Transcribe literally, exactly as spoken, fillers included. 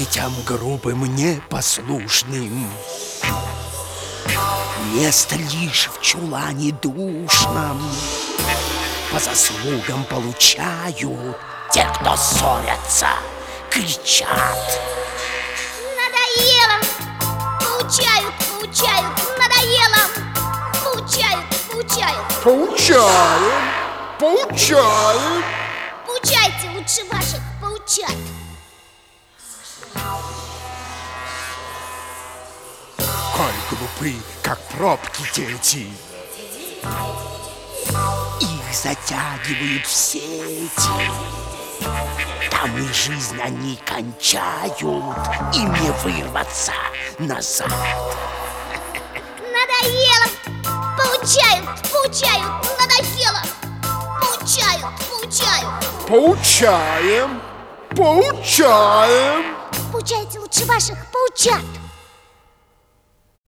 детям грубым, непослушным место лишь в чулане душном. По заслугам получают те, кто ссорятся, кричат. Надоело! Поучают, поучают, надоело! Поучают, поучают. Поучаем, поучаем. Поучайте лучше ваших поучат. Коль глупы, как пробки дети, их затягивают в сети. Там и жизнь они кончают, им не вырваться назад. Надоело! Поучают, поучают, надоело! Поучают, поучают. Поучаем, поучаем. Поучайте лучше ваших поучат.